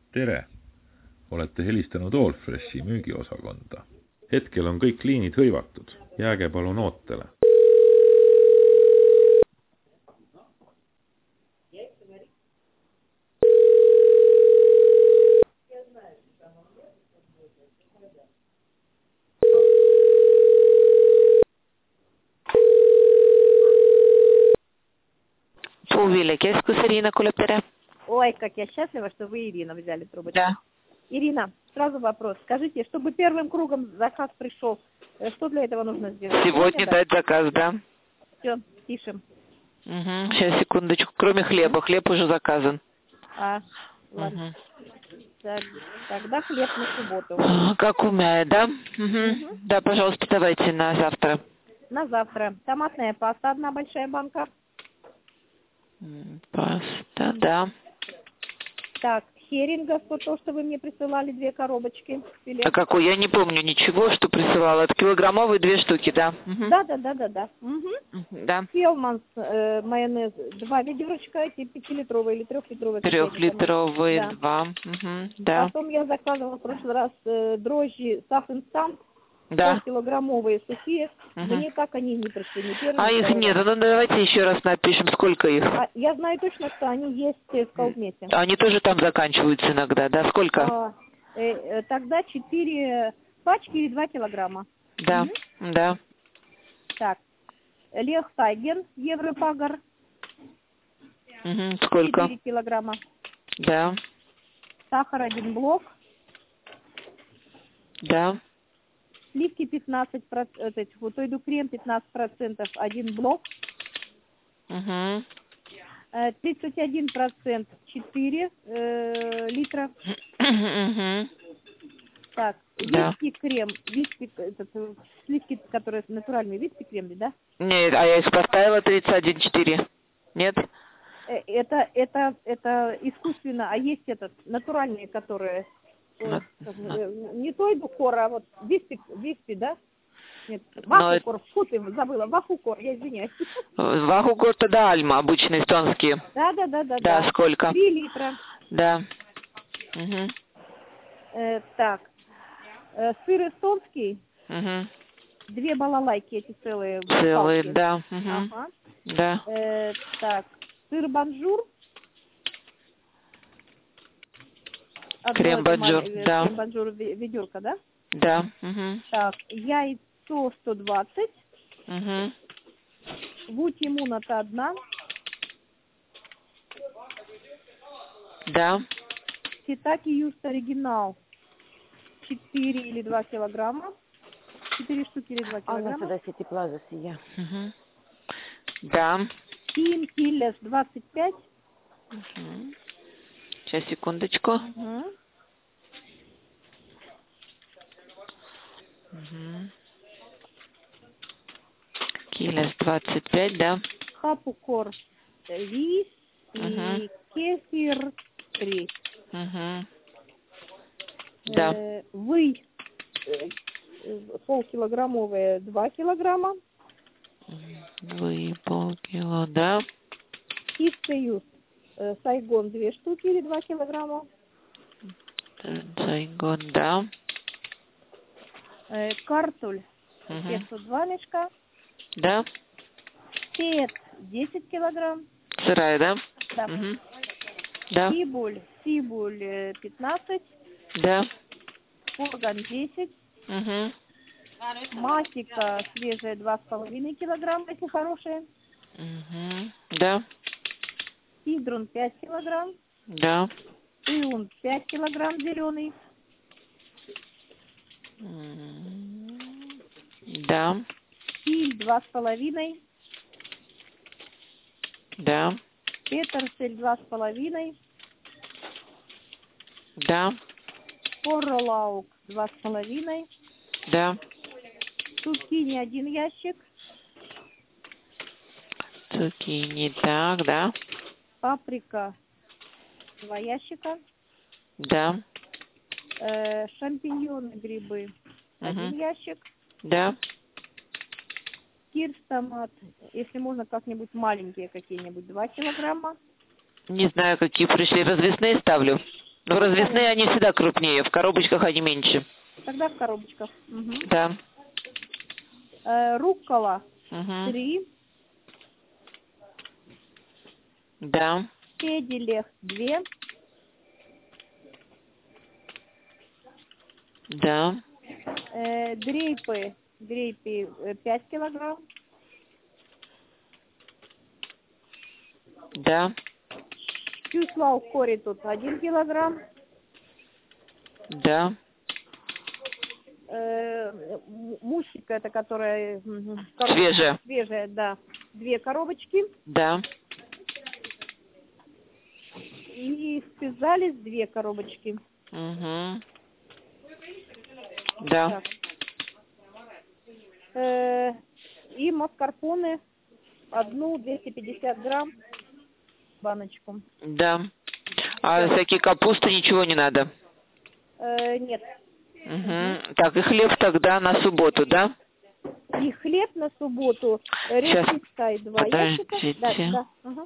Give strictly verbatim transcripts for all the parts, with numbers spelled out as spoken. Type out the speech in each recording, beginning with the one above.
Tere! Olete helistanud Allfreshi müügiosakonda. Hetkel on kõik liinid hõivatud. Jääge palun ootele. Puuviljakeskus, Ирина, kuuleb, tere. Ой, как я счастлива, что вы, Ирина, взяли трубочку. Да. Ирина, сразу вопрос. Скажите, чтобы первым кругом заказ пришел, что для этого нужно сделать? Сегодня дать заказ, да. Все, пишем. Угу. Сейчас, секундочку. Кроме хлеба. Хлеб уже заказан. А, ладно. Угу. Так, тогда хлеб на субботу. Как умяет, да? Угу. Угу. Да, пожалуйста, давайте на завтра. На завтра. Томатная паста, одна большая банка. Паста, да. Так, херинга, то, что вы мне присылали, две коробочки. Филе. А какой? Я не помню ничего, что присылала. Это килограммовые две штуки, да? Угу. Да, да, да, да, да. Угу. Да. Фелманс, э, майонез, два ведерочка, эти пятилитровые или трехлитровые. Трехлитровые, да. два. Угу. Да. Потом я заказывала в прошлый раз э, дрожжи Саф-Инстант. Да. Килограммовые сухие. Угу. Мне так они не пришли. Не первый, а не их нет. Ну давайте еще раз напишем, сколько их. А, я знаю точно, что они есть в Калдмете. Они тоже там заканчиваются иногда, да? Сколько? А, э, э, тогда четыре пачки или два килограмма. Да, угу. Да. Так. Лех Тайген, Европагар. Угу. Сколько? четыре килограмма. Да. Сахар один блок. Да. Сливки пятнадцать процентов, футойду крем пятнадцать процентов, один блок. Угу. тридцать один процент, четыре э, литра. Угу. Так, да. виски крем, виски, этот, сливки, которые натуральные, виски крем, да? Нет, а я их поставила тридцать один четыре. Нет? Это, это, это искусственно, а есть этот, натуральные, которые... На, не той букора, а вот виспи, виспи, да? Нет, вахукор, это... фу ты, забыла, вахукор, я извиняюсь. Вахукор тогда альма, обычные эстонские. Да, да, да, да. Да, да. Сколько? Три литра. Да. Угу. Э, так, э, сыр эстонский, угу. Две балалайки эти целые. Целые, палки. Да. Угу. Ага. Да. Э, так, сыр банжур. Крем-банжур, да. Крем-банжур ведерко, да? Да. Угу. Так, яйцо сто двадцать. Угу. Вутимуната одна. Да. Ситаки Юст оригинал четыре или два килограмма. четыре штуки или два килограмма. А, сюда сети плаза сия. Угу. Да. Тим Киллес двадцать пять. Угу. Сейчас, секундочку. Угу. Угу. Киллес двадцать пять, да. Хапукор рис угу. и кефир три. Угу. Да. Э, вы э, полкилограммовые два килограмма. Вы полкило, да. Кистоюз э, Сайгон две штуки или два килограмма. Сайгон, да. Э, картуль угу. пятьсот два мешка. Да. Пет десять килограмм. Сырая, да? Да. Угу. Да. Сибуль, сибуль пятнадцать. Да. Курган десять. Угу. Масика свежая два с половиной килограмма, если хорошая. Угу. Да. Сидрун пять килограмм. Да. Иун пять килограмм зеленый. Да. Силь два с половиной. Да. Петерсель два с половиной. Да. Порролаук два с половиной. Да. Цукини один ящик. Цукини, так, да. Паприка два ящика. Да. Э, шампиньоны, грибы угу. один ящик. Да. Кирс томат, если можно как-нибудь маленькие какие-нибудь, два килограмма. Не знаю, какие пришли, развесные ставлю. Но развесные они всегда крупнее, в коробочках они меньше. Тогда в коробочках. Угу. Да. Э, руккола Угу. три. Да. Педелех две. Да. Э, дрейпы. Дрейпы э, пять килограмм. Да. Чусла кори тут один килограмм. Да. Э, м- мусика, это которая... м, коробка Свежая. Свежая, да. Две коробочки. Да. И спизалис две коробочки. Угу. Да. Так. Э, и маскарпоне одну двести пятьдесят грамм баночку. Да. А всякие капусты ничего не надо? Э, нет. Угу. Так, и хлеб тогда на субботу, да? И хлеб на субботу. Сейчас. Речистай два ящика. Да, Подождите. да. Ага.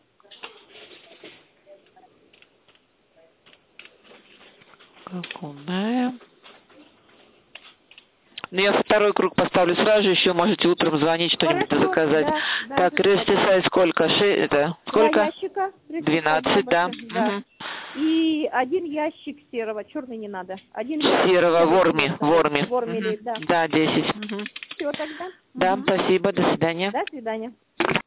Какая? Ну, я второй круг поставлю сразу же, еще можете утром звонить, что-нибудь Хорошо, заказать. да, да, Так, да. рестисай сколько? Ше... Это, Два сколько? ящика. Речистай Двенадцать, да. да. Мгм. И один ящик серого. Черный не надо. Один ящик Серого, в орме, серого. в орме. В орме, Мгм. да. Да, десять. Мгм. Все тогда. Да, Мгм. спасибо, до свидания. До свидания.